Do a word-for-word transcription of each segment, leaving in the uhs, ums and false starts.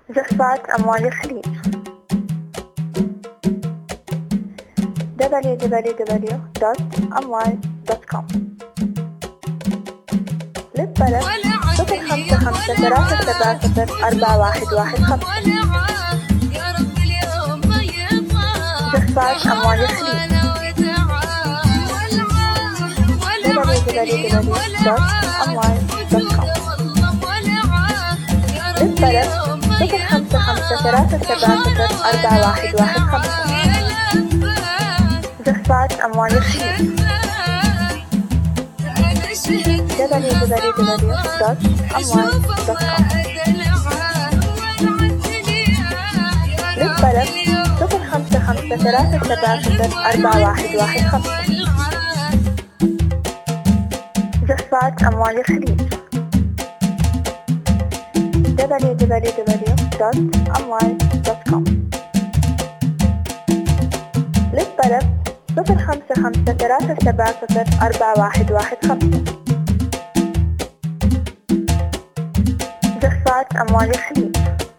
زفات أموال الخليج دبليو دبليو دبليو دوت أموال دوت كوم. للطلب صفر خمسة خمسة ثلاثة سبعة صفر أربعة واحد واحد خمسة. زفات أموال الخليج دبليو دبليو دبليو دوت أموال دوت كوم. للطلب صفر خمسة خمسة ثلاثة سبعة صفر أربعة واحد واحد خمسة. زفات أموال الخليج دبليو دبليو دبليو دوت أموال دوت كوم. للطلب صفر خمسة خمسة ثلاثة سبعة صفر أربعة واحد واحد خمسة. زفات أموال الخليج دبليو دبليو دبليو دوت أموال دوت كوم. للطلب صفر خمسة خمسة ثلاثة سبعة صفر أربعة واحد واحد خمسة. زفات أموال الخليج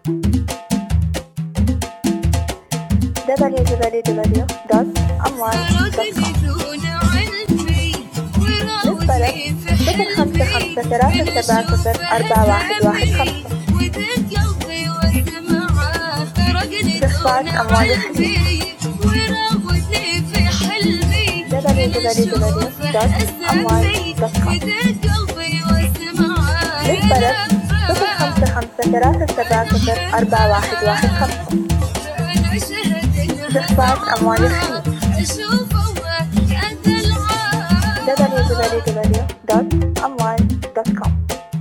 دبليو دبليو دبليو دوت أموال دوت كوم. للطلب صفر خمسة خمسة ثلاثة سبعة صفر أربعة واحد واحد خمسة. زفات أموال الخليج دبليو دبليو دبليو دوت أموال دوت كوم. للطلب صفر خمسة خمسة ثلاثة سبعة صفر أربعة واحد واحد خمسة. زفات أموال الخليج دبليو دبليو دبليو دوت أموال دوت كوم.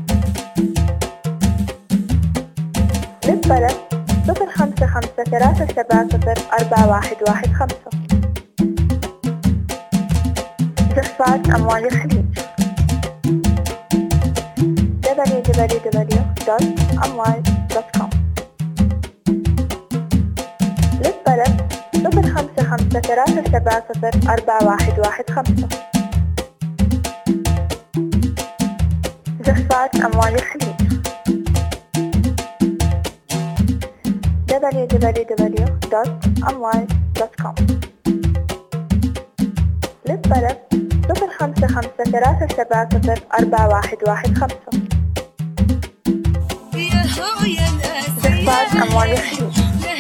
للطلب صفر خمسة خمسة ثلاثة سبعة صفر أربعة واحد واحد خمسة. زفات أموال الخليج دبليو دبليو دبليو دوت أموال دوت كوم. للطلب صفر خمسة خمسة ثلاثة سبعة صفر أربعة واحد واحد خمسة. زفات أموال الخليج دبليو دبليو دبليو دوت أموال دوت كوم. للطلب صفر خمسة خمسة ثلاثة سبعة صفر أربعة واحد واحد خمسة. زفات أموال الخليج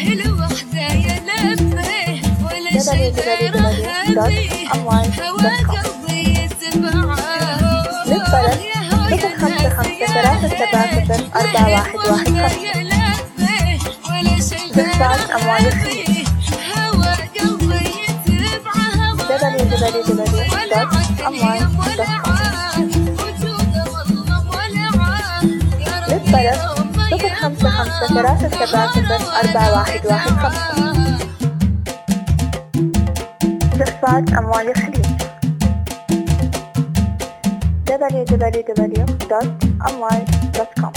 دبليو دبليو دبليو دوت أموال دوت كوم. للطلب صفر خمسة خمسة ثلاثة سبعة صفر أربعة واحد واحد خمسة. زفات أموال الخليج دبليو دبليو دبليو دوت أموال دوت كوم. للطلب صفر خمسة خمسة ثلاثة سبعة صفر أربعة واحد واحد خمسة. زفات أموال الخليج دبليو دبليو دبليو دوت أموال دوت كوم.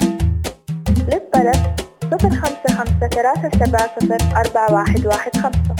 للطلب صفر خمسة خمسة ثلاثة سبعة صفر أربعة واحد واحد خمسة.